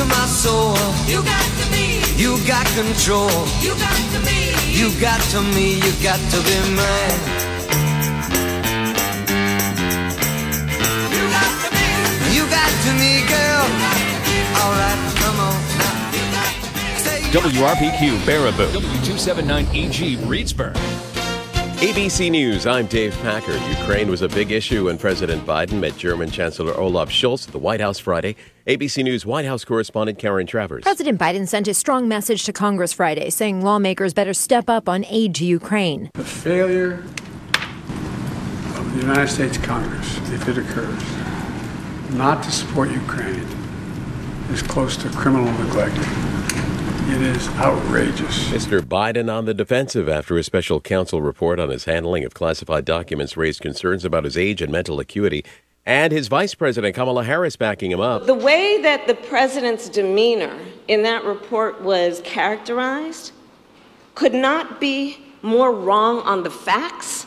to my soul. You got to me. You got control. You got to me. You got to me. You got to be mine. You got to me. You got to me, girl. All right, come on now. WRPQ Baraboo, W279EG Reedsburg. ABC News, I'm Dave Packard. Ukraine was a big issue when President Biden met German Chancellor Olaf Scholz at the White House Friday. ABC News White House correspondent Karen Travers. President Biden sent a strong message to Congress Friday, saying lawmakers better step up on aid to Ukraine. The failure of the United States Congress, if it occurs, not to support Ukraine is close to criminal neglect. It is outrageous. Mr. Biden on the defensive after a special counsel report on his handling of classified documents raised concerns about his age and mental acuity, and his vice president, Kamala Harris, backing him up. The way that the president's demeanor in that report was characterized could not be more wrong on the facts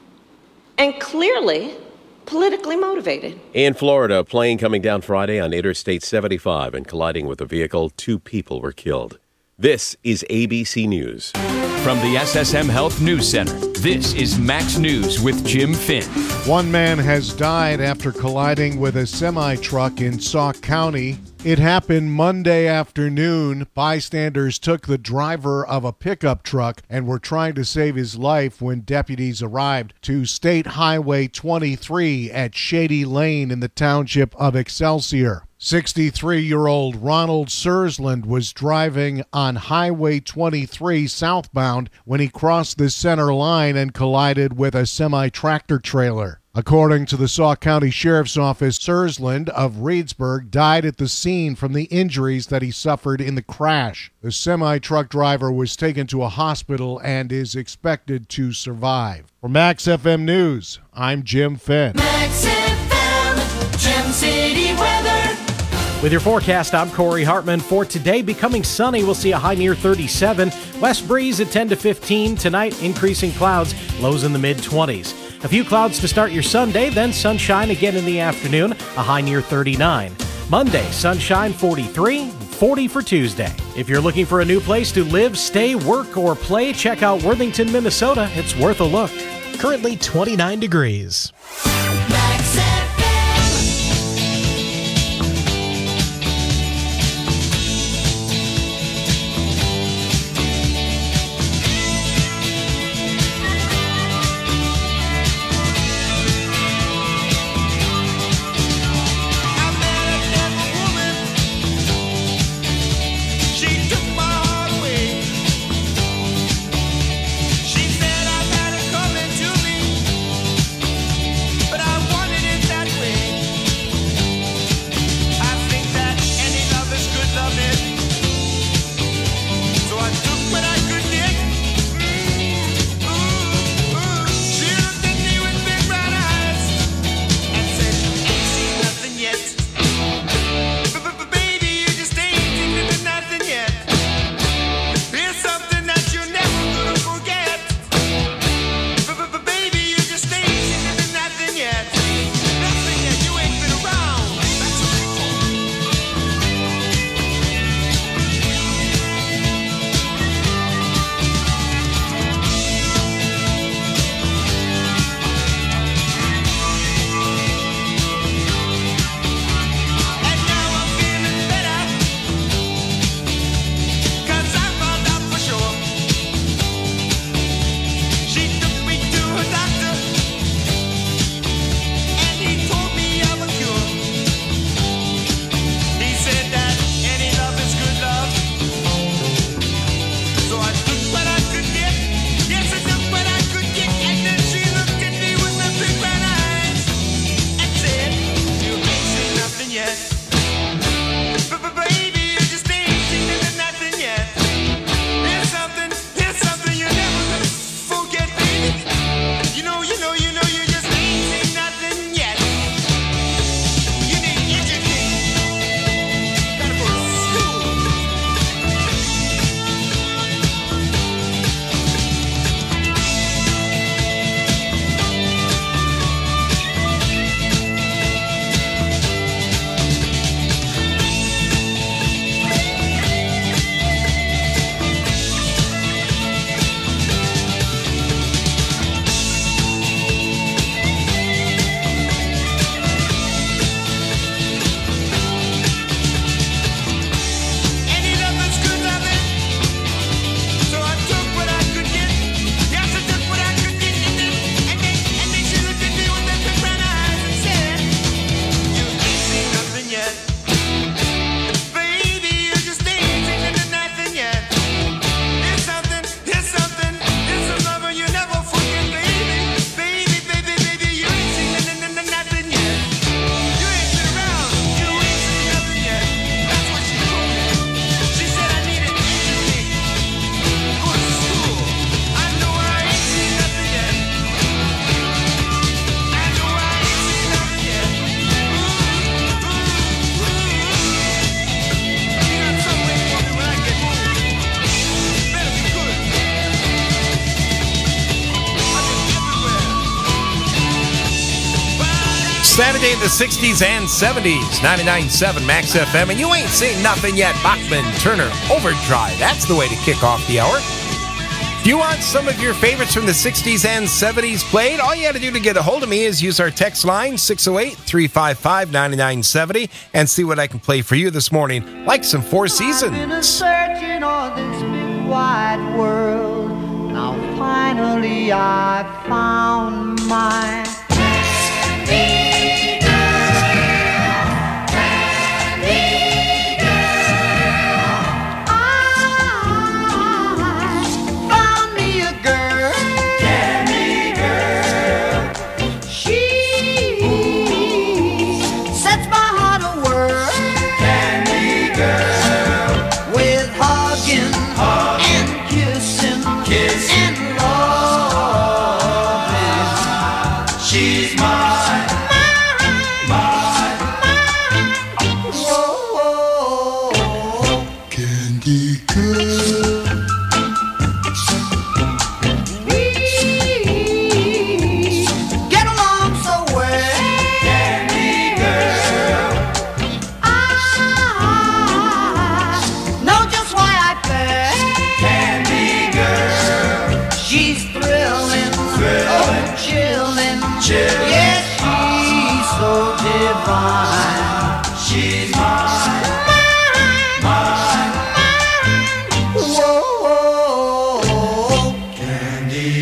and clearly politically motivated. In Florida, a plane coming down Friday on Interstate 75 and colliding with a vehicle, 2 people were killed. This is ABC News. From the SSM Health News Center, this is Max News with Jim Finn. One man has died after colliding with a semi-truck in Sauk County. It happened Monday afternoon. Bystanders took the driver of a pickup truck and were trying to save his life when deputies arrived to State Highway 23 at Shady Lane in the township of Excelsior. 63-year-old Ronald Sursland was driving on Highway 23 southbound when he crossed the center line and collided with a semi-tractor trailer. According to the Sauk County Sheriff's Office, Sursland of Reedsburg died at the scene from the injuries that he suffered in the crash. The semi-truck driver was taken to a hospital and is expected to survive. For Max FM News, I'm Jim Finn. Max FM, Gem City weather. With your forecast, I'm Corey Hartman. For today, becoming sunny, we'll see a high near 37. West breeze at 10 to 15. Tonight, increasing clouds, lows in the mid-20s. A few clouds to start your Sunday, then sunshine again in the afternoon, a high near 39. Monday, sunshine 43, 40 for Tuesday. If you're looking for a new place to live, stay, work, or play, check out Worthington, Minnesota. It's worth a look. Currently 29 degrees. Max FM. day in the 60s and 70s. 99.7 Max FM. And you ain't seen nothing yet. Bachman Turner Overdrive. That's the way to kick off the hour. If you want some of your favorites from the 60s and 70s played, all you got to do to get a hold of me is use our text line, 608-355-9970, and see what I can play for you this morning, like some Four Seasons. I've been searching on this big wide world. Now finally I found my candy girl, candy girl. I found me a girl, candy girl. She sets my heart a whirl, candy girl. With hugging and kissing and loving, she's mine, mine. Whoa, candy girl. We get along so well, candy girl. I know just why I fell, candy girl. She's thrilling, oh chilling, yes, she's so divine. She's mine, mine. Whoa, candy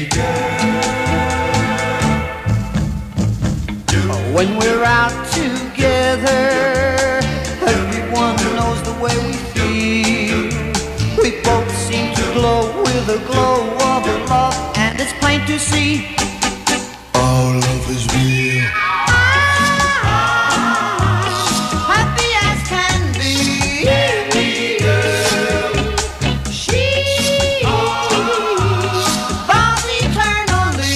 girl. When we're out together, everyone knows the way we feel. We both seem to glow with a glow of love, and it's plain to see our love is real. Happy as can be. She vows eternally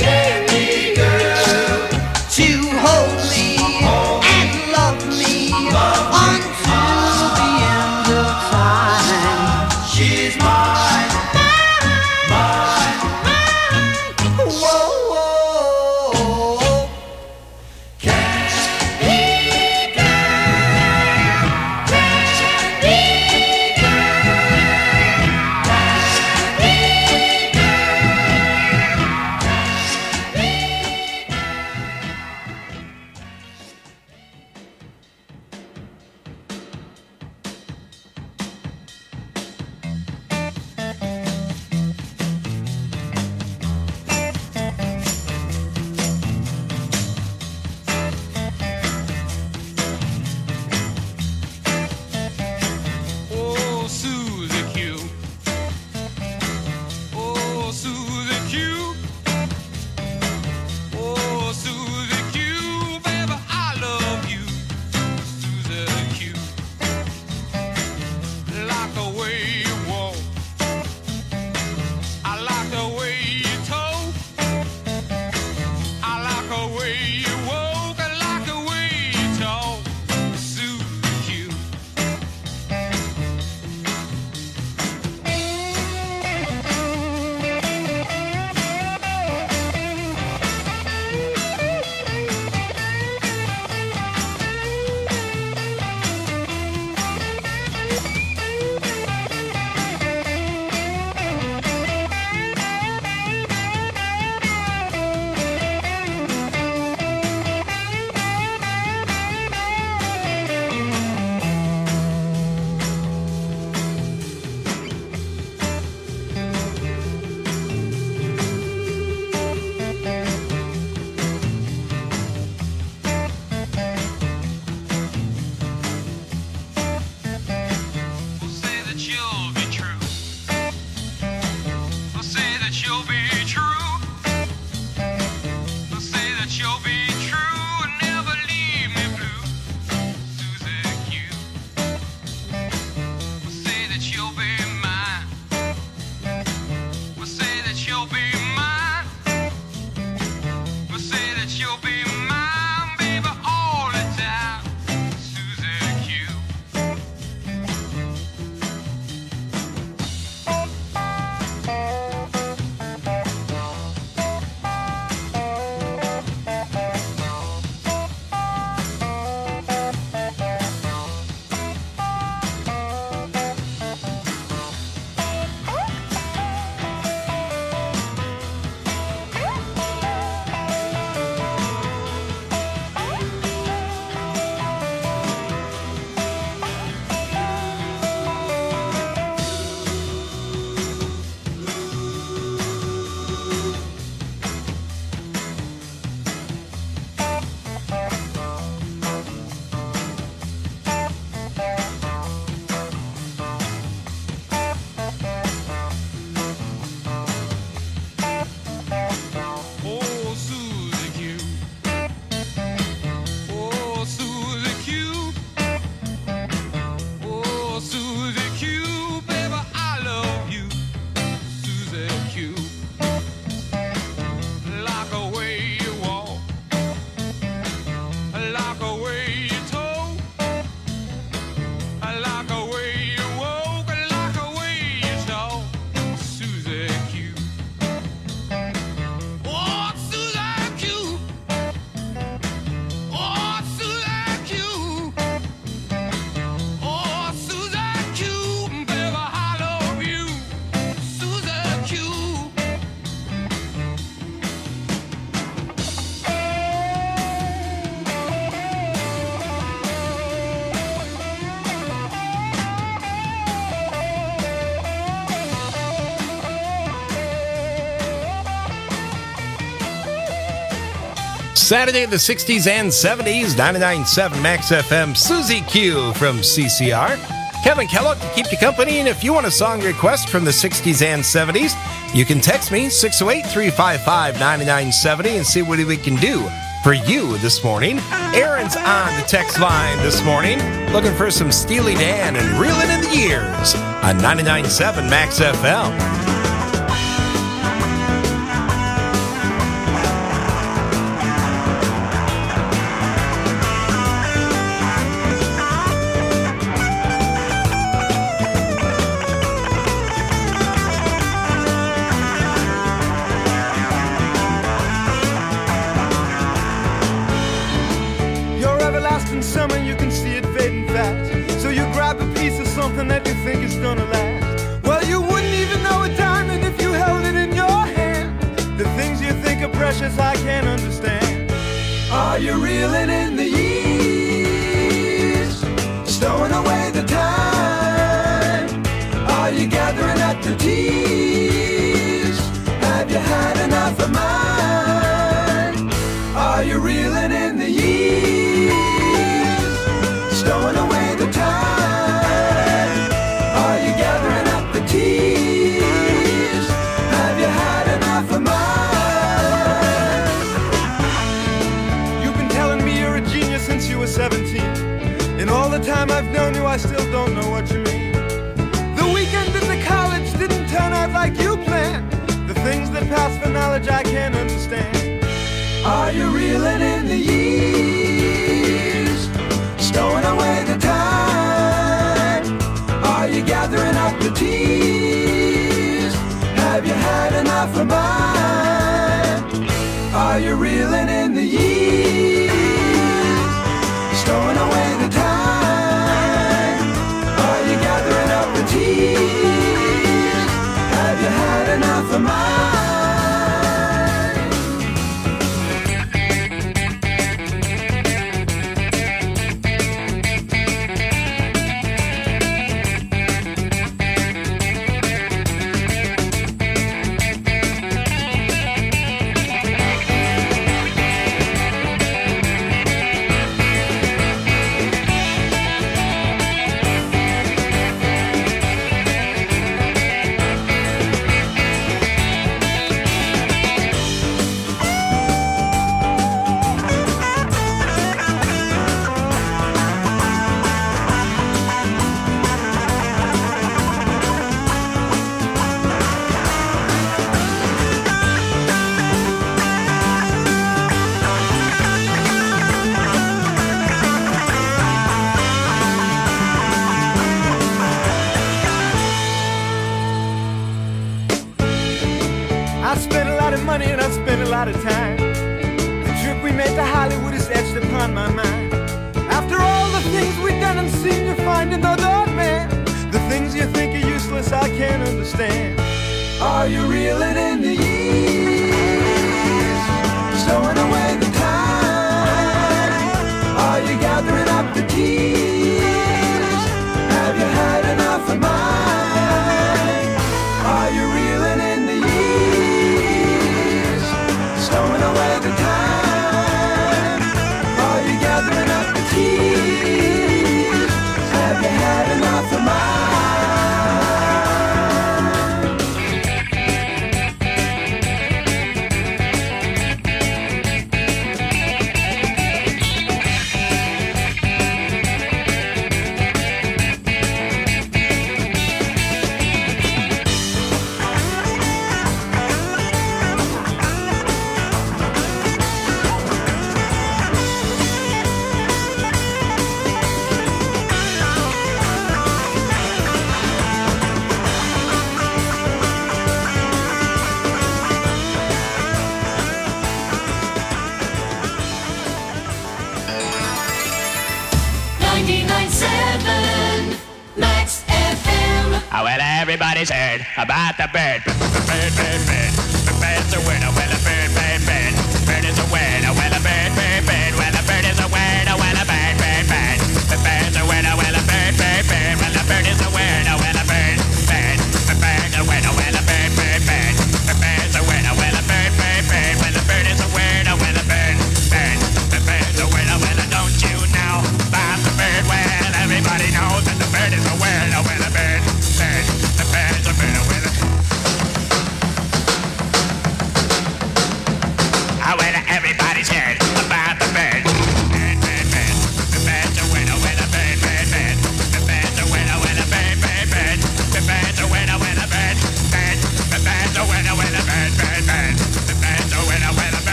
to hold me and love me until the end of time. She's mine, mine. Whoa. Saturday in the 60s and 70s, 99.7 Max FM, Susie Q from CCR. Kevin Kellogg to keep you company, and if you want a song request from the 60s and 70s, you can text me 608-355-9970 and see what we can do for you this morning. Aaron's on the text line this morning, looking for some Steely Dan and Reelin' in the Years on 99.7 Max FM. Summer, you can see it fading fast. So you grab a piece of something that you think is gonna last. Well, you wouldn't even know a diamond if you held it in your hand. The things you think are precious, I can't understand. Are you reeling in the years, stowing away the time? Are you gathering up the tears? Have you had enough of mine? Are you reeling in the years, stowing away the time? Are you gathering up the tears? Have you had enough of mine? You've been telling me you're a genius since you were 17. And all the time I've known you, I still don't know what you mean. The weekend in the college didn't turn out like you planned. The things that pass for knowledge I can't understand. Are you reeling in the years, stowing away the time? Are you gathering up the tears? Have you had enough of mine? Are you reeling in the years, stowing away the time? Are you gathering up the tears? Have you had enough of mine? Of time. The trip we made to Hollywood is etched upon my mind. After all the things we've done and seen, you find another man. The things you think are useless, I can't understand. Are you reeling in the years, stowing away the time? Are you gathering up the tears? Have you had enough of mine? Are you reeling in the years, stowing away the time? Are you gathering up the tears? Have you had enough of mine? Well, everybody's heard about the bird. Bird, bird, bird. Bird's a winner. Well, a bird, bird, bird. Bird is a winner. Well, a bird, bird, bird. Well, a bird is a winner. Well, a bird, bird, bird. The bird's a winner. Well, a bird, bird, bird. Well, a bird is a winner. Well, a bird, bird. The bird's a winner. Well, a bird, bird, bird. The bird's a winner. Well, a bird, bird, bird. Well, a bird is a winner. Well, a bird, bird.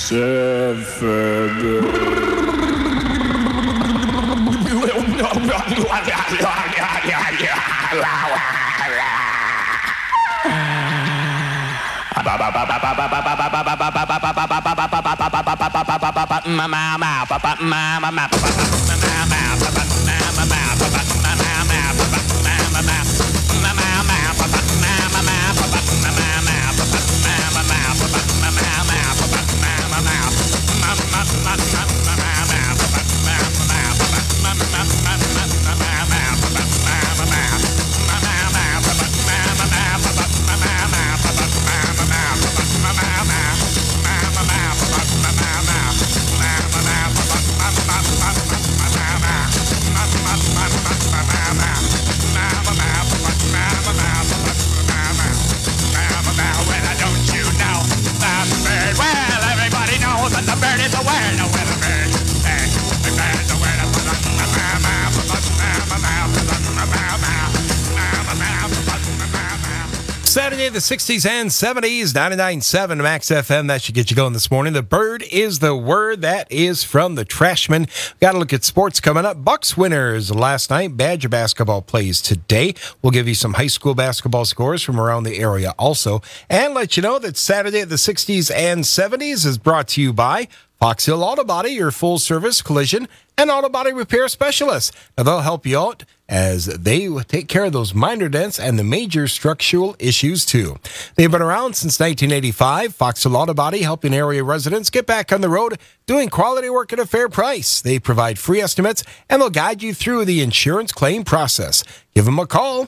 Saturday, the 60s and 70s, 99.7 Max FM. That should get you going this morning. The bird is the word. That is from the Trashmen. Got to look at sports coming up. Bucks winners last night. Badger basketball plays today. We'll give you some high school basketball scores from around the area also. And let you know that Saturday, the 60s and 70s is brought to you by Fox Hill Auto Body, your full-service collision and auto body repair specialist. Now, they'll help you out as they take care of those minor dents and the major structural issues, too. They've been around since 1985. Fox Hill Auto Body, helping area residents get back on the road, doing quality work at a fair price. They provide free estimates, and they'll guide you through the insurance claim process. Give them a call,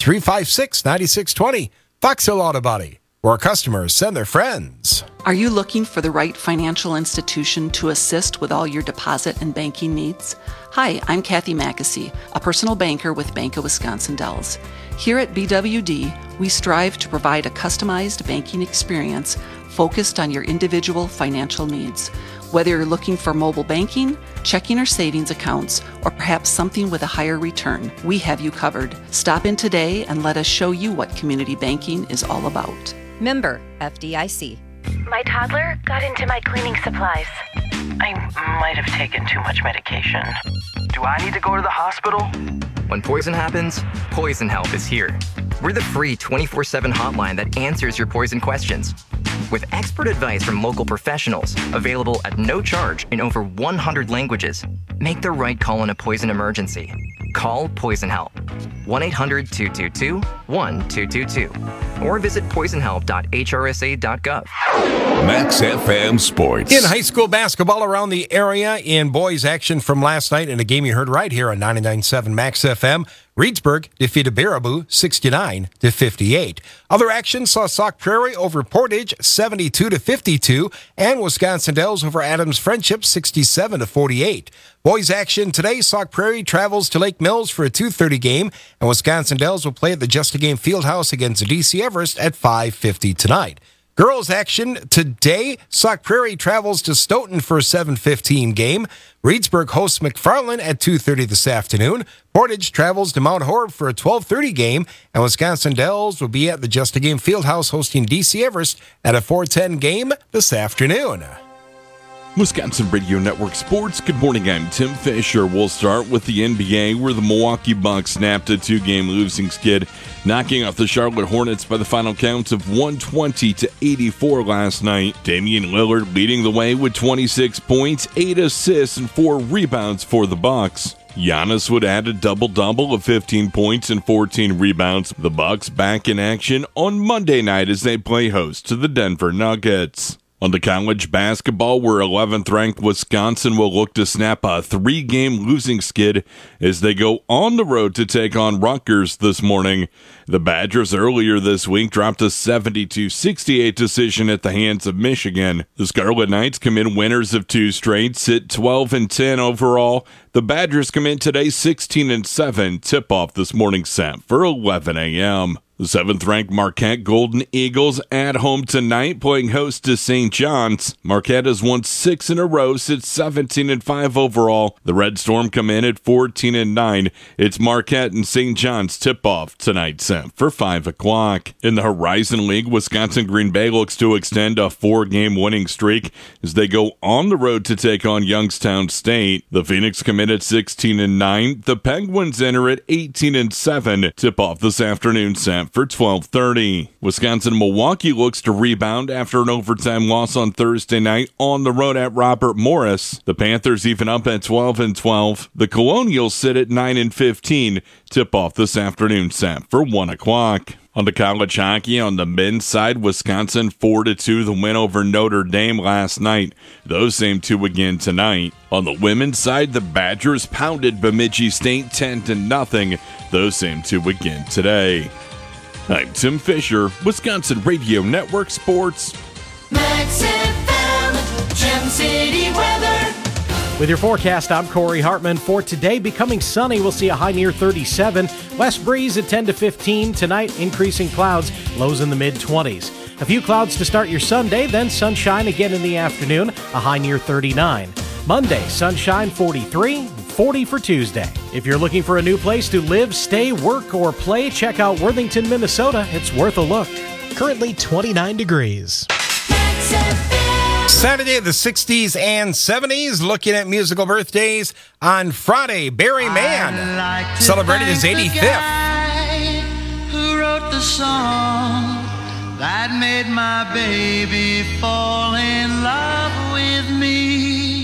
356-9620. Fox Hill Auto Body, where customers send their friends. Are you looking for the right financial institution to assist with all your deposit and banking needs? Hi, I'm Kathy Mackesy, a personal banker with Bank of Wisconsin Dells. Here at BWD, we strive to provide a customized banking experience focused on your individual financial needs. Whether you're looking for mobile banking, checking or savings accounts, or perhaps something with a higher return, we have you covered. Stop in today and let us show you what community banking is all about. Member FDIC. My toddler got into my cleaning supplies. I might have taken too much medication. Do I need to go to the hospital? When poison happens, Poison Help is here. We're the free 24/7 hotline that answers your poison questions. With expert advice from local professionals, available at no charge in over 100 languages, make the right call in a poison emergency. Call Poison Help. 1-800-222-1222. Or visit poisonhelp.hrsa.gov. Max FM Sports. In high school basketball around the area, in boys action from last night in a game you heard right here on 99.7 Max FM, Reedsburg defeated Baraboo 69-58. Other action saw Sauk Prairie over Portage 72-52 and Wisconsin Dells over Adams Friendship 67-48. Boys action today, Sauk Prairie travels to Lake Mills for a 2:30 game, and Wisconsin Dells will play at the Just a Game Fieldhouse against DC Everest at 5:50 tonight. Girls action today, Sauk Prairie travels to Stoughton for a 7:15 game. Reedsburg hosts McFarland at 2:30 this afternoon. Portage travels to Mount Horeb for a 12:30 game, and Wisconsin Dells will be at the Just a Game Fieldhouse hosting DC Everest at a 4:10 game this afternoon. Wisconsin Radio Network Sports. Good morning, I'm Tim Fisher. We'll start with the NBA, where the Milwaukee Bucks snapped a 2-game losing skid, knocking off the Charlotte Hornets by the final count of 120-84 last night. Damian Lillard leading the way with 26 points, 8 assists, and 4 rebounds for the Bucks. Giannis would add a double-double of 15 points and 14 rebounds. The Bucks back in action on Monday night as they play host to the Denver Nuggets. On to college basketball, where 11th-ranked Wisconsin will look to snap a 3-game losing skid as they go on the road to take on Rutgers this morning. The Badgers earlier this week dropped a 72-68 decision at the hands of Michigan. The Scarlet Knights come in winners of 2 straight, sit 12-10 overall. The Badgers come in today 16-7. Tip-off this morning set for 11 a.m. The 7th-ranked Marquette Golden Eagles at home tonight, playing host to St. John's. Marquette has won 6 in a row, sits 17-5 overall. The Red Storm come in at 14-9. It's Marquette and St. John's tip-off tonight set for 5 o'clock. In the Horizon League, Wisconsin Green Bay looks to extend a 4-game winning streak as they go on the road to take on Youngstown State. The Phoenix come in at 16-9. The Penguins enter at 18-7. Tip-off this afternoon set for 12:30. Wisconsin-Milwaukee looks to rebound after an overtime loss on Thursday night on the road at Robert Morris. The Panthers even up at 12-12. The Colonials sit at 9-15. Tip-off this afternoon set for 1 o'clock. On to college hockey, on the men's side, Wisconsin 4-2 the win over Notre Dame last night. Those same two again tonight. On the women's side, the Badgers pounded Bemidji State 10-0. Those same two again today. I'm Tim Fisher, Wisconsin Radio Network Sports. Max FM, Gem City weather. With your forecast, I'm Corey Hartman. For today, becoming sunny, we'll see a high near 37. West breeze at 10 to 15. Tonight, increasing clouds, lows in the mid-20s. A few clouds to start your Sunday, then sunshine again in the afternoon, a high near 39. Monday, sunshine 43, 40 for Tuesday. If you're looking for a new place to live, stay, work, or play, check out Worthington, Minnesota. It's worth a look. Currently 29 degrees. Saturday, the 60s and 70s, looking at musical birthdays. On Friday, Barry Mann celebrated his 85th. Who wrote the song that made my baby fall in love with me?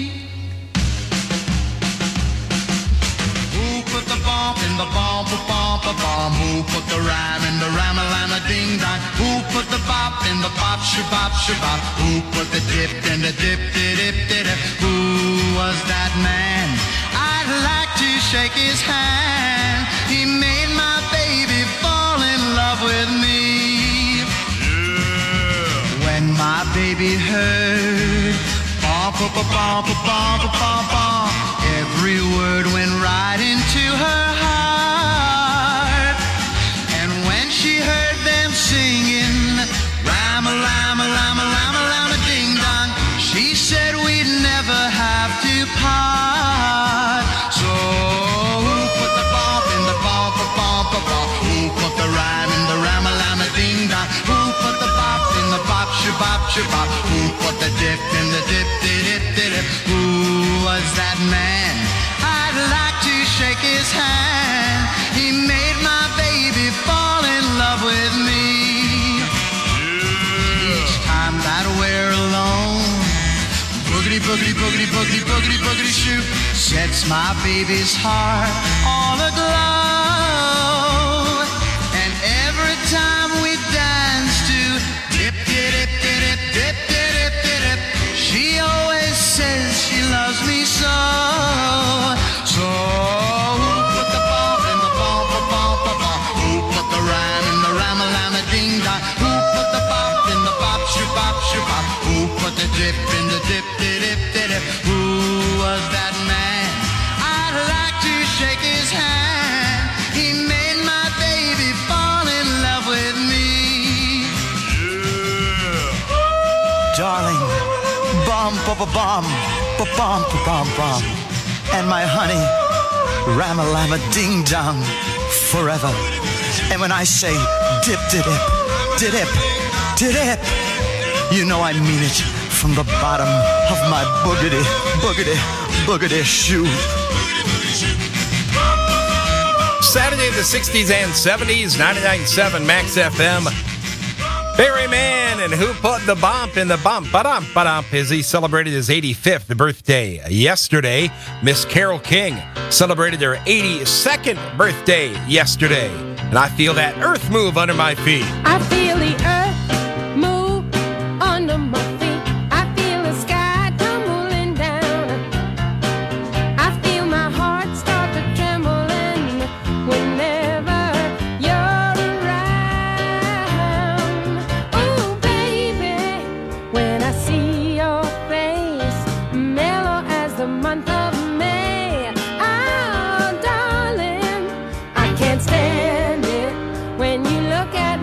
Who put the bump in the bump, bump, bump? Who put the rhyme in the rhyme-a-lime, ding dong? Who put the bop in the bop, shabop, shabop? Who put the dip in the dip, dip, dip? Who was that man? I'd like to shake his hand. He made my baby fall in love with me. Yeah. When my baby heard bump, bump, bump, bump, bump, bump, every word went right into her heart. And when she heard them singing rhyme-a-lime, ding-dong, she said we'd never have to part. So who put the bump in the bump, bump, bump? Who put the rhyme in the rhyme-a-lime, ding-dong? Who put the bop in the bop, shabop, shabop? Who put the dip in the dip, dip, dip? Who was that man? I'd like to shake his hand. He made my baby fall in love with me. Yeah. Each time that we're alone, boogity, boogity, boogity, boogity, boogity, boogity shoot sets my baby's heart all aglow. And every time we dance to dip, dip, dip, dip, dip, dip, dip, she always says she loves me so. So who put the bump in the bump, bump, bump? Who put the rhyme in the rhyme-a-lime, ding-dong? Who put the bop in the bop, shabop, shabop? Who put the dip in the dip, dip, dip? Who was that man? I'd like to shake his hand. He made my baby fall in love with me. Yeah. Darling, bum, bum, bum, bum, bum, bum, bum. And my honey, ram-a-lam-a, ding-dong, forever. And when I say dip, dip, dip, dip, dip, you know I mean it from the bottom of my boogity, boogity, boogity shoe. Saturday, the 60s and 70s, 99.7 Max FM. Barry Mann and Who Put the Bump in the Bump, ba-dump, as he celebrated his 85th birthday yesterday. Miss Carole King celebrated her 82nd birthday yesterday. And I feel that earth move under my feet. I feel the earth move under my feet. I feel the sky tumbling down. I feel my heart start to trembling whenever you're around. Oh, baby, when I see your face, mellow as the month of May. Oh, darling, I can't stand it when you look at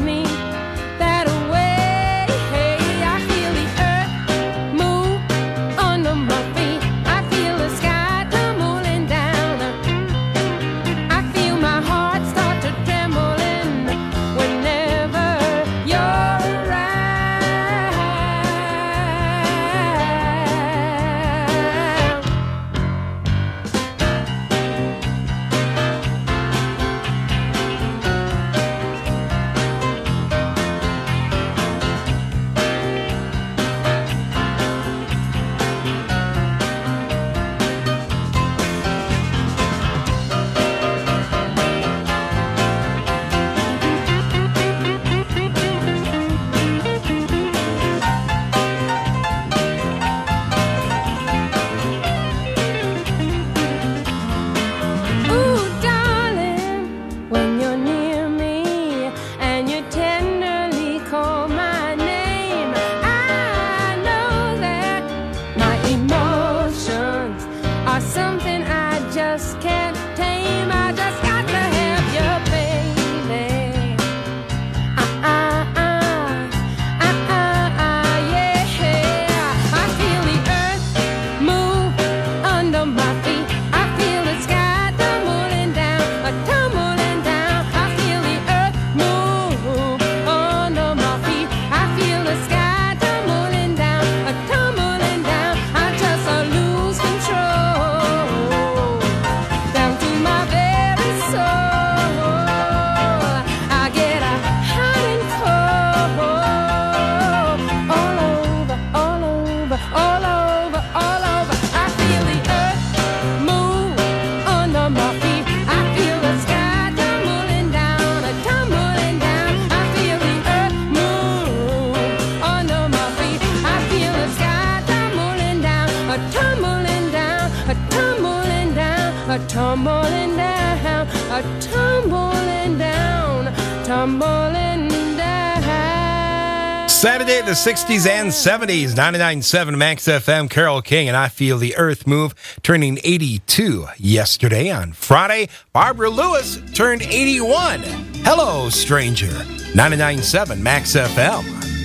are tumbling down, tumbling down. Saturday, the 60s and 70s, 99.7 Max FM, Carole King and I Feel the Earth Move, turning 82 yesterday. On Friday, Barbara Lewis turned 81. Hello, Stranger, 99.7 Max FM.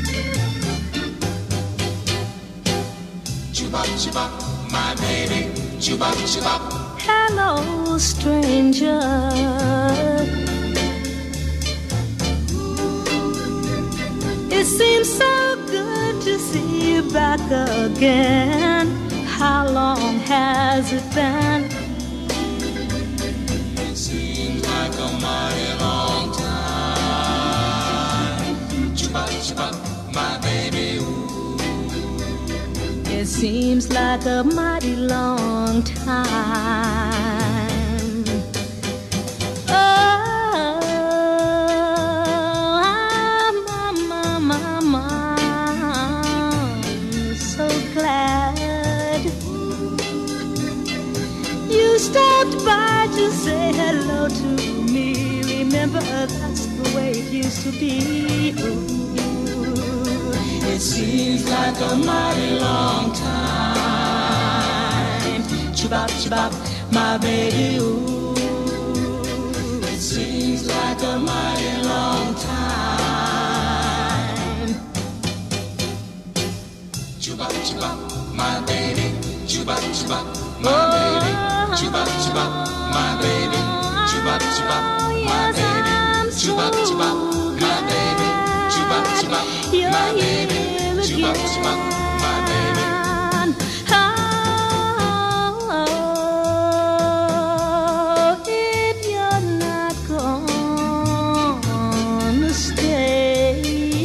Chubop, chubop, my baby. Chubop, chubop. Hello, stranger. It seems so good to see you back again. How long has it been? It seems like a mighty long time. Chubop, chubop, my baby. Ooh. It seems like a mighty long time. Stopped by to say hello to me. Remember, that's the way it used to be. Ooh, it seems like a mighty long time. Chubop, chubop, my baby. Ooh, it seems like a mighty long time. Chubop, chubop, my baby. Chubop, chubop, my baby. Chubop, chubop, my baby. Chubop, chubop, my baby. Chubop, chubop, my baby. Chubop, chubop, my baby. Chubop, chubop, my baby. Oh, if you're not gonna stay,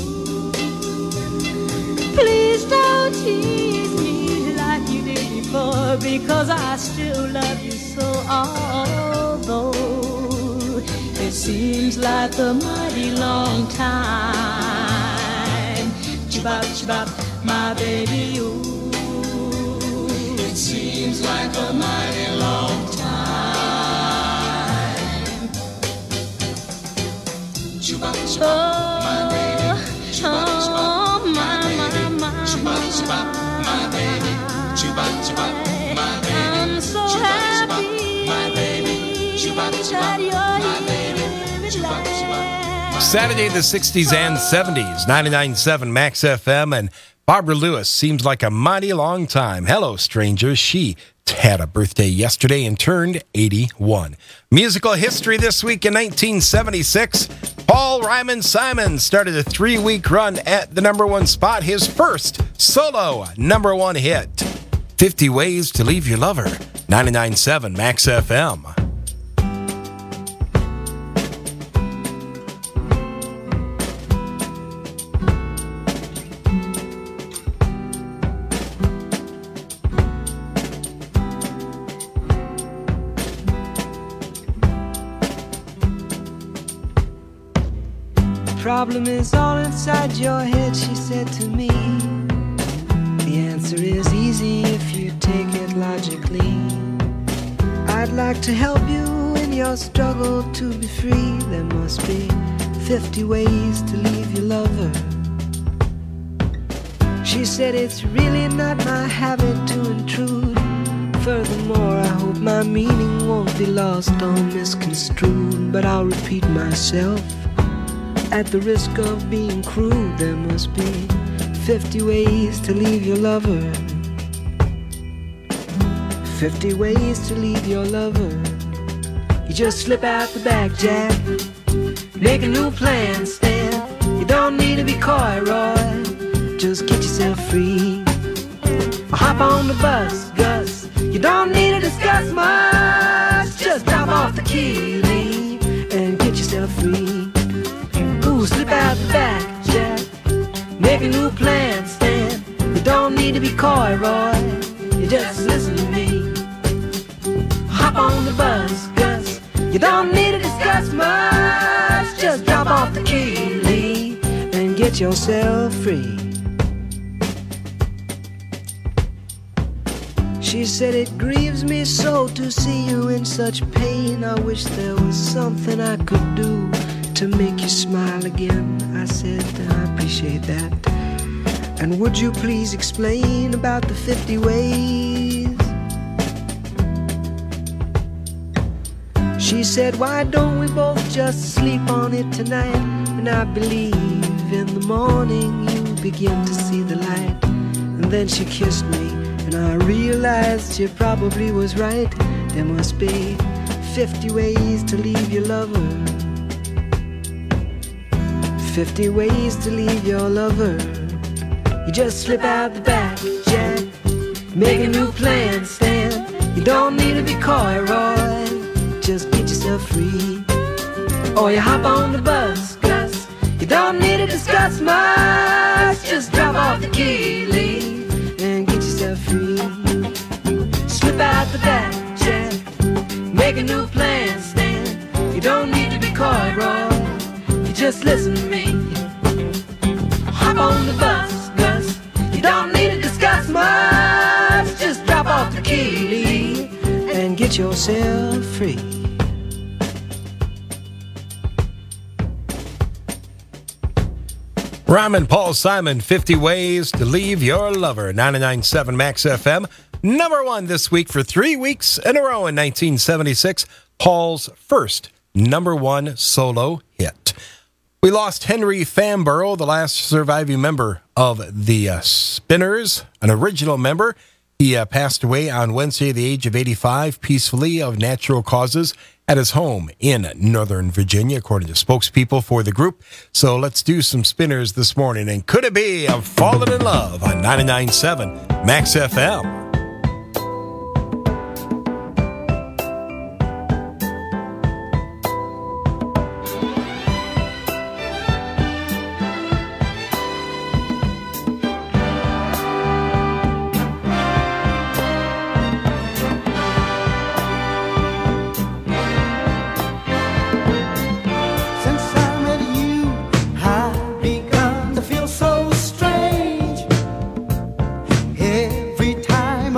please don't tease me like you did before, because I still love you so. Although it seems like a mighty long time. Chubop, chubop, my baby. Ooh, it seems like a mighty long time. Chubop, chubop, my baby. Chubop, chubop, my baby. Chubop, chubop, my baby. Chubop, chubop, my baby. I'm so happy that you're Saturday, the 60s and 70s, 99.7 Max FM, and Barbara Lewis, seems like a mighty long time. Hello, stranger. She had a birthday yesterday and turned 81. Musical history this week in 1976. Paul Ryman Simon started a 3-week run at the #1 spot, his first solo #1 hit. 50 Ways to Leave Your Lover, 99.7 Max FM. Problem is all inside your head, she said to me. The answer is easy if you take it logically. I'd like to help you in your struggle to be free. There must be 50 ways to leave your lover. She said it's really not my habit to intrude. Furthermore, I hope my meaning won't be lost or misconstrued. But I'll repeat myself. At the risk of being crude, there must be 50 ways to leave your lover. 50 ways to leave your lover. You just slip out the back, Jack. Make a new plan, Stan. You don't need to be coy, Roy. Just get yourself free. Hop on the bus, Gus. You don't need to discuss much. Just drop off the key, leave, and get yourself free. Slip out the back, Jack. Make a new plan, Stan. You don't need to be coy, Roy. You just listen to me. Hop on the bus, Gus. You don't need to discuss much. Just drop off the key, Lee, and get yourself free. She said, it grieves me so to see you in such pain. I wish there was something I could do to make you smile again. I said, I appreciate that. And would you please explain about the 50 ways? She said, why don't we both just sleep on it tonight? And I believe in the morning you begin to see the light. And then she kissed me, and I realized she probably was right. There must be 50 ways to leave your lover. 50 ways to leave your lover. You just slip out the back, Jack. Make a new plan, Stan. You don't need to be coy, Roy. Just get yourself free. Or you hop on the bus, Gus. You don't need to discuss much. Just drop off the key, Lee, and get yourself free. Slip out the back, Jack. Make a new plan, Stan. You don't need to be coy, Roy. You just listen to me. Hop on the bus, Gus. You don't need to discuss much. Just drop off the key, Lee, and get yourself free. Rahm and Paul Simon, 50 Ways to Leave Your Lover, 99.7 Max FM. Number one this week for 3 weeks in a row in 1976. Paul's first number one solo hit. We lost Henry Famborough, the last surviving member of the Spinners, an original member. He passed away on Wednesday at the age of 85, peacefully of natural causes, at his home in Northern Virginia, according to spokespeople for the group. So let's do some Spinners this morning. And could it be I'm falling in love on 99.7 Max FM? Every time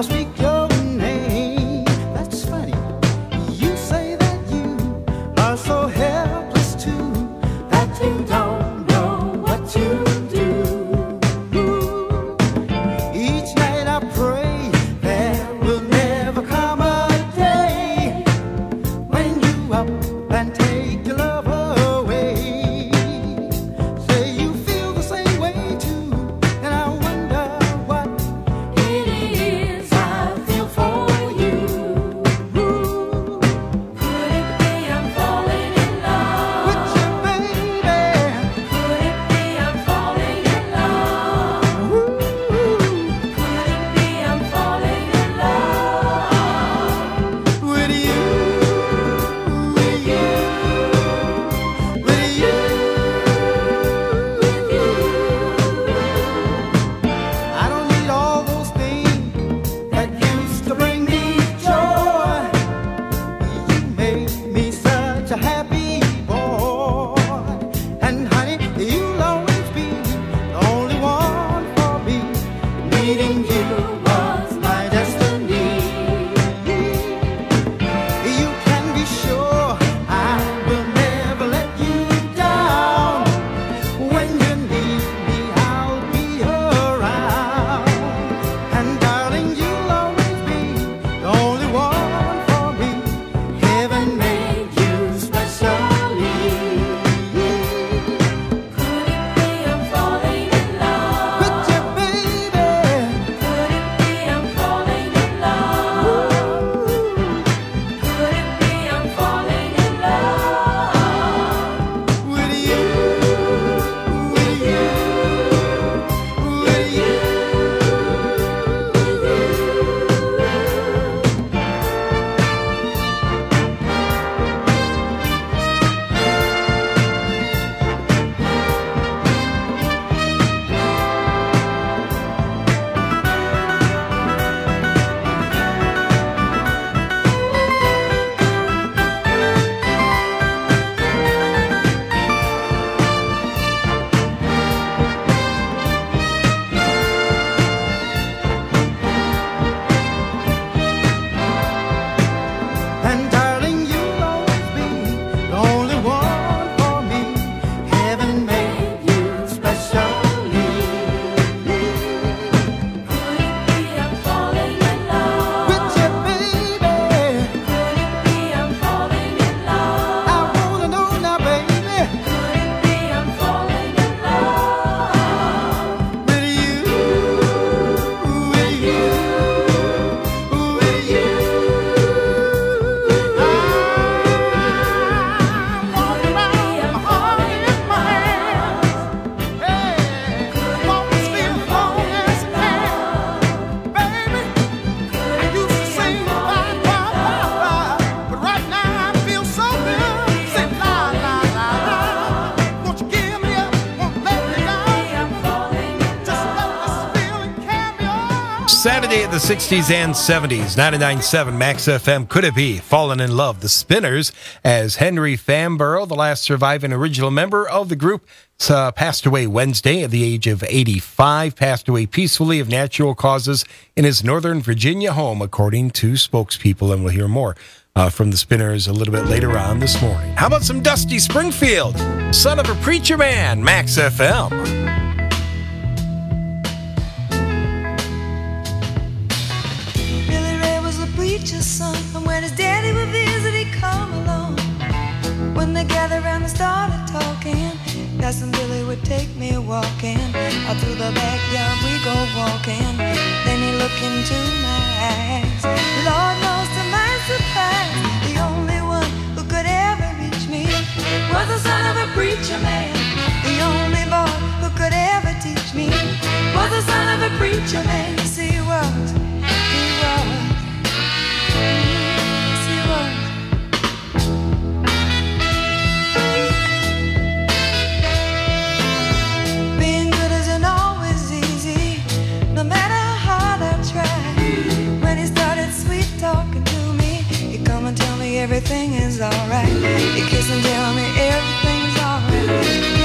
Saturday in the 60s and 70s. 99.7 Max FM. Could it be? Fallen in Love. The Spinners, as Henry Famborough, the last surviving original member of the group, passed away Wednesday at the age of 85. Passed away peacefully of natural causes in his Northern Virginia home, according to spokespeople. And we'll hear more from the Spinners a little bit later on this morning. How about some Dusty Springfield? Son of a Preacher Man. Max FM. Preacher's son, and when his daddy would visit, he'd come along. When they gathered around and started talking, Cousin Billy would take me walking. Out through the backyard we go walking. Then he looked into my eyes. Lord knows to my surprise, the only one who could ever reach me was the son of a preacher man. The only boy who could ever teach me was the son of a preacher man. Yes, he was. Being good isn't always easy, no matter how hard I try. When he started sweet talking to me, he'd come and tell me everything is alright. He'd kiss and tell me everything's alright.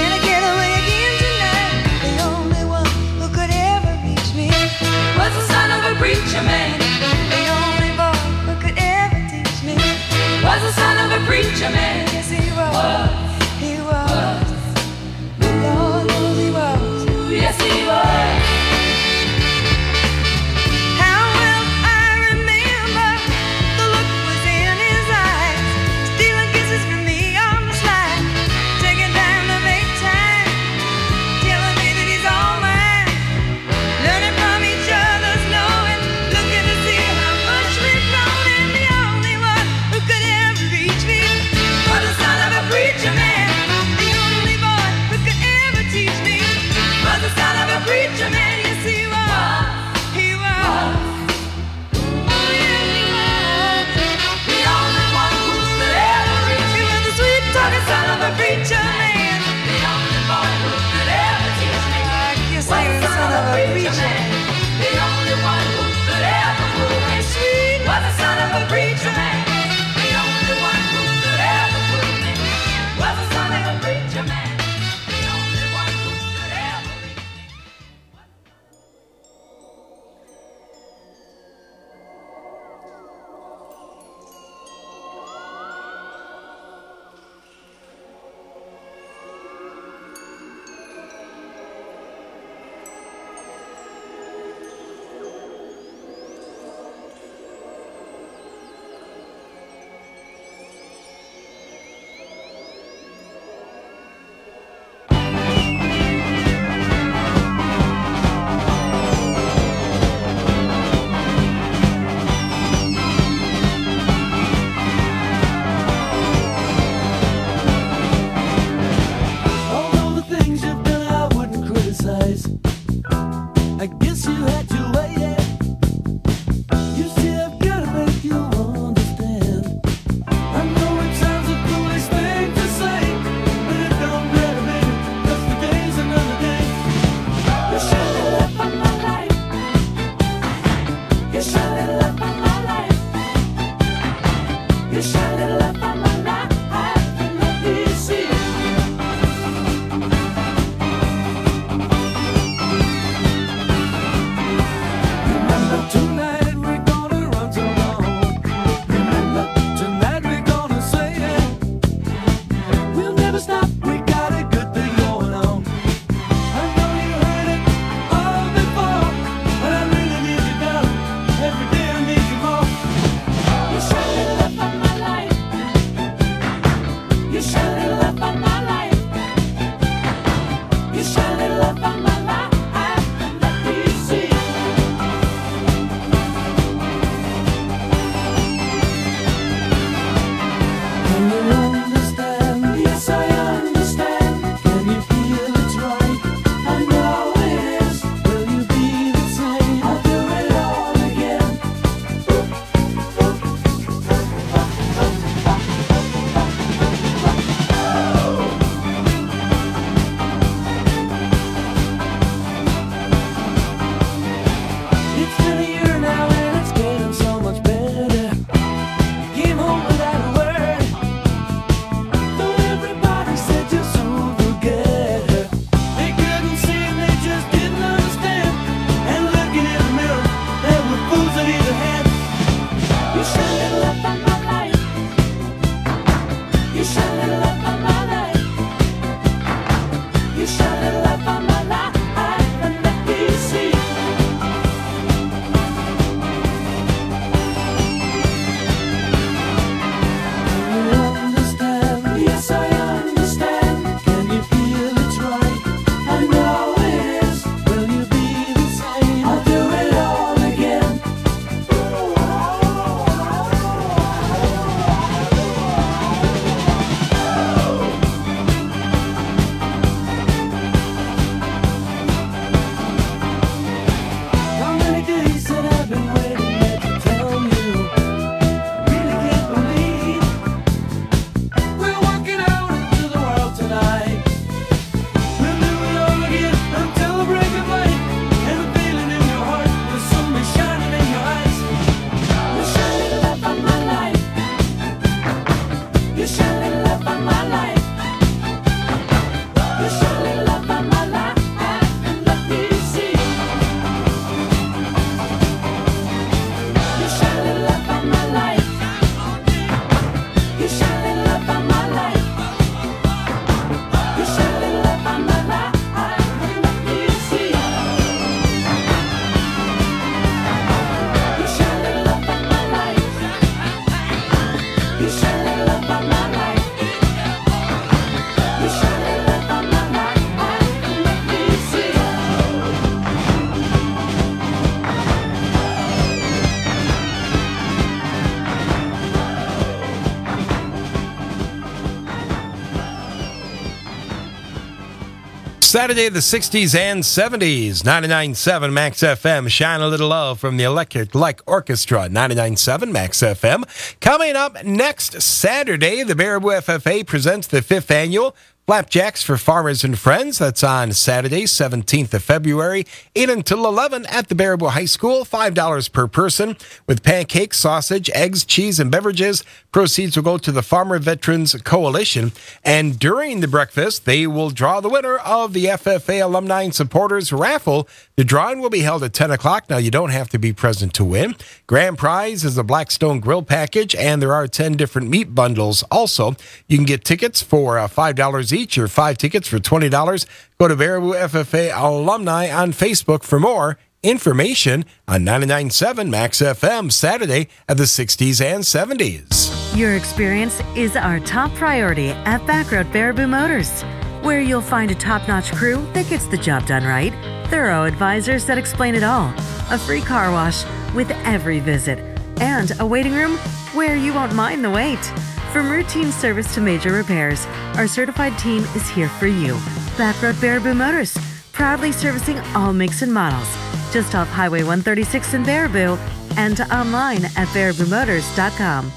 Saturday, the 60s and 70s, 99.7 Max FM. Shine a little love from the Electric Light Orchestra, 99.7 Max FM. Coming up next Saturday, the Baraboo FFA presents the 5th annual Flapjacks for Farmers and Friends. That's on Saturday, 17th of February, 8 until 11 at the Baraboo High School, $5 per person, with pancakes, sausage, eggs, cheese, and beverages. Proceeds will go to the Farmer Veterans Coalition. And during the breakfast, they will draw the winner of the FFA Alumni and Supporters Raffle. The drawing will be held at 10 o'clock. Now, you don't have to be present to win. Grand prize is a Blackstone Grill package, and there are 10 different meat bundles. Also, you can get tickets for $5 each, or 5 tickets for $20. Go to Baraboo FFA Alumni on Facebook for more information on 99.7 Max FM, Saturday at the 60s and 70s. Your experience is our top priority at Backroad Baraboo Motors, where you'll find a top-notch crew that gets the job done right, thorough advisors that explain it all, a free car wash with every visit, and a waiting room where you won't mind the wait. From routine service to major repairs, our certified team is here for you. Backroad Baraboo Motors, proudly servicing all makes and models. Just off Highway 136 in Baraboo and online at baraboomotors.com.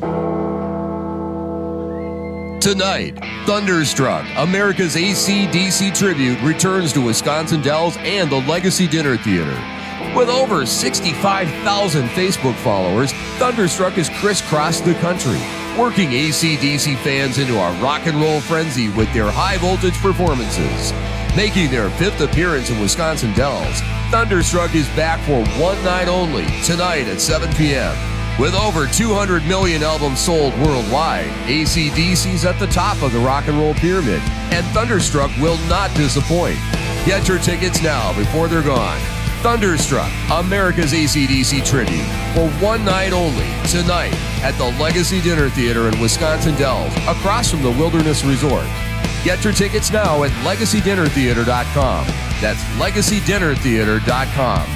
Tonight, Thunderstruck, America's AC/DC tribute, returns to Wisconsin Dells and the Legacy Dinner Theater. With over 65,000 Facebook followers, Thunderstruck has crisscrossed the country, working AC/DC fans into a rock and roll frenzy with their high-voltage performances. Making their 5th appearance in Wisconsin Dells, Thunderstruck is back for one night only, tonight at 7 p.m. With over 200 million albums sold worldwide, AC/DC's at the top of the rock and roll pyramid, and Thunderstruck will not disappoint. Get your tickets now before they're gone. Thunderstruck, America's AC/DC tribute, for one night only, tonight at the Legacy Dinner Theater in Wisconsin Dells, across from the Wilderness Resort. Get your tickets now at LegacyDinnerTheater.com. That's LegacyDinnerTheater.com.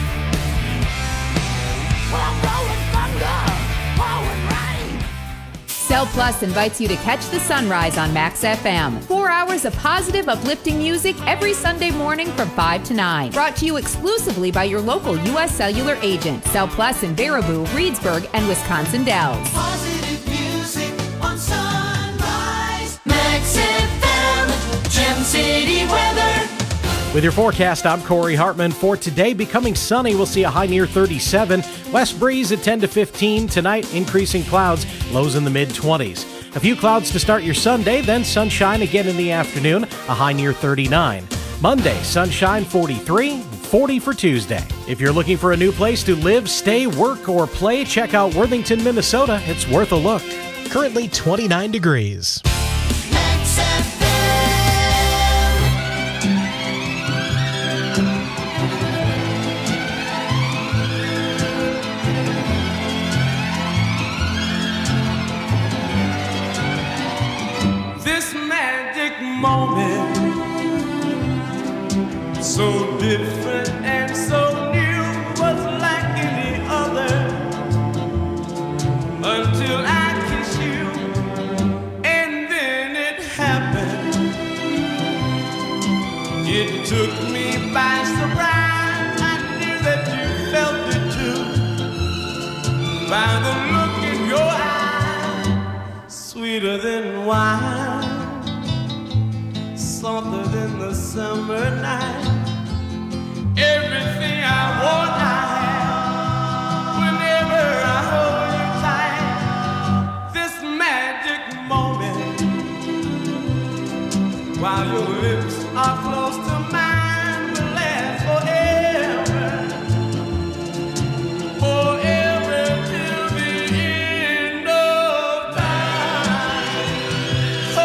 Cell Plus invites you to catch the sunrise on Max FM. 4 hours of positive, uplifting music every Sunday morning from 5 to 9. Brought to you exclusively by your local U.S. Cellular agent. Cell Plus in Baraboo, Reedsburg, and Wisconsin Dells. Positive music on Sunrise. Max FM, Gem City weather. With your forecast, I'm Corey Hartman. For today, becoming sunny, we'll see a high near 37. West breeze at 10 to 15. Tonight, increasing clouds, lows in the mid-20s. A few clouds to start your Sunday, then sunshine again in the afternoon, a high near 39. Monday, sunshine 43, 40 for Tuesday. If you're looking for a new place to live, stay, work, or play, check out Worthington, Minnesota. It's worth a look. Currently 29 degrees. Moment, so different and so new, was like any other, until I kissed you, and then it happened. It took me by surprise. I knew that you felt it too, by the look in your eye, sweeter than wine, softer than the summer night. Everything I want, I have. Whenever I hold you tight, this magic moment, while your lips are close to mine, will last forever, forever till the end of time. Oh,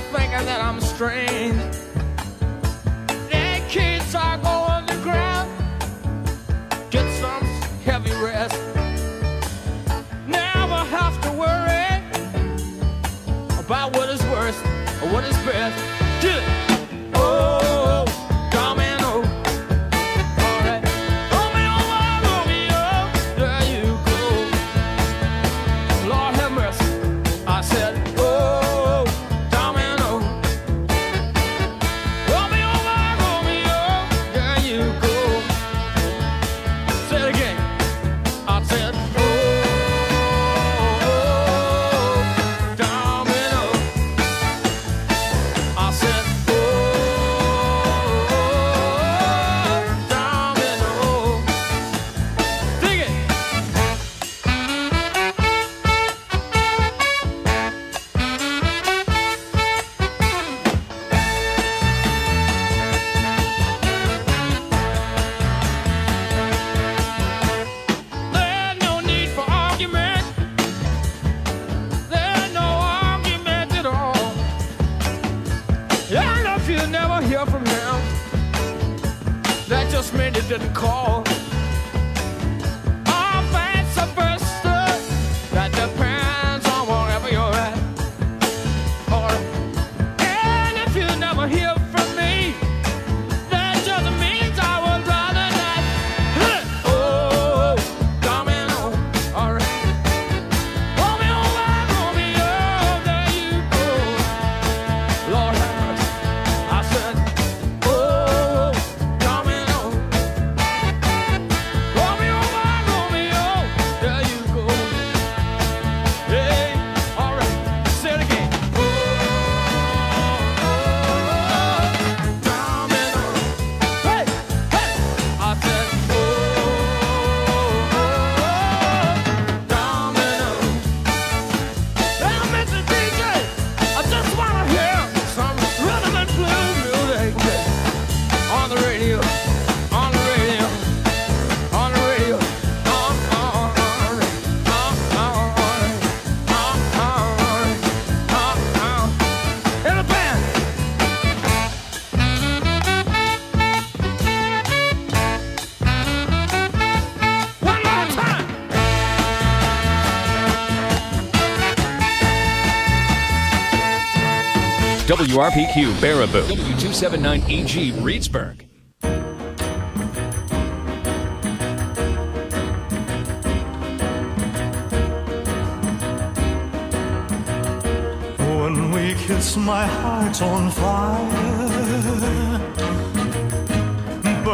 thinking that I'm strange. The kids are going to ground. Get some heavy rest. Never have to worry about what is worst or what is best. Get it. Oh, domino. All right. Romeo, Romeo, there you go. Lord have mercy. I said, oh, domino. Romeo, Romeo, there you go. Say it again. I said, oh, domino. I said, oh, domino. Dig it. There's no need for argument. There's no argument at all. And if you never hear from him, that just means he didn't call. Or vice versa. That depends on wherever you're at. Or, and if you never hear from me, that just means I would rather not. Oh, domino. All right. Romeo, Romeo, there you go. Lord have mercy. I said, oh, domino. Romeo, Romeo, there you go. Hey, all right. Say it again. Oh, domino. Hey, hey. I said, oh, domino. Hey, Mr. DJ, I just want to hear some rhythm and blues music on the radio, on the radio, on the radio. In the band. One more time. WRPQ Baraboo, W279EG Reedsburg. When we kiss, my heart's on fire.